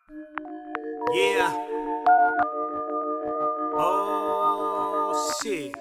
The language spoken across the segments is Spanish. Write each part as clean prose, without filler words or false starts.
Yeah. Oh, sí.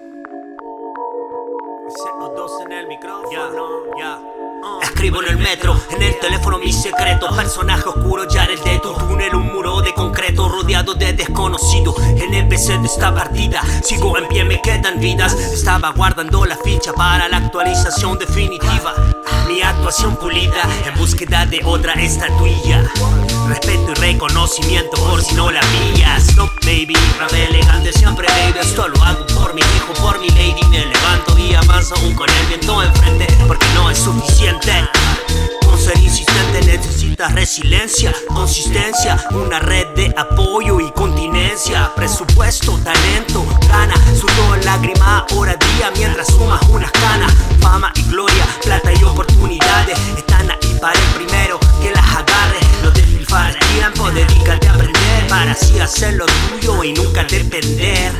CO2 en el micrófono. Yeah. Escribo en el metro, en el teléfono mis secretos. Personaje oscuro, ya en el de tu túnel, un muro de concreto rodeado de desconocido. NPC de esta partida, sigo en pie, me quedan vidas. Estaba guardando la ficha para la actualización definitiva. Mi actuación pulida, en búsqueda de otra estatuilla. Respeto y reconocimiento por si no la pillas. No baby, rap elegante siempre baby. Esto lo hago por mi hijo, por mi lady. Me levanto y avanzo aún con el viento enfrente, porque no es suficiente. Con ser insistente necesitas resiliencia, consistencia, una red de apoyo y continencia. Presupuesto, talento, gana, sudor, lágrima, hora, día, mientras sumas unas canas. Fama y gloria, plata y oportunidades están ahí para el primero que las agarre. No despilfarres tiempo, dedícate a aprender para así hacer lo tuyo y nunca depender.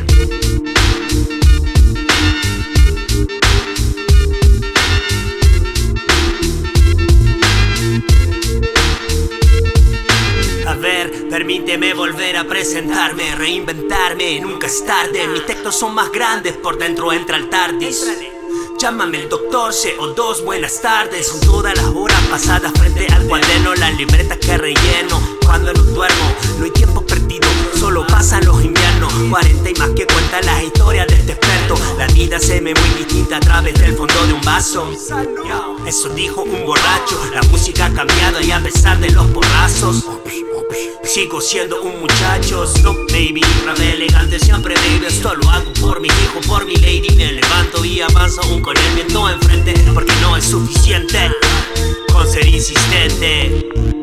Permíteme volver a presentarme, reinventarme, nunca es tarde. Mis textos son más grandes, por dentro entra el TARDIS. Llámame el doctor CO2, buenas tardes. Son todas las horas pasadas frente al cuaderno, las libretas que relleno. Cuando no duermo, no hay tiempo perdido, solo pasan los inviernos. 40 y más que cuentan las historias de este experto. La vida se me muy distinta a través del fondo de un vaso. Eso dijo un borracho, la música ha cambiado y a pesar de los porrazos sigo siendo un muchacho. No baby, rap elegante siempre baby. Esto lo hago por mi hijo, por mi lady. Me levanto y avanzo aún con el viento enfrente, porque no es suficiente con ser insistente.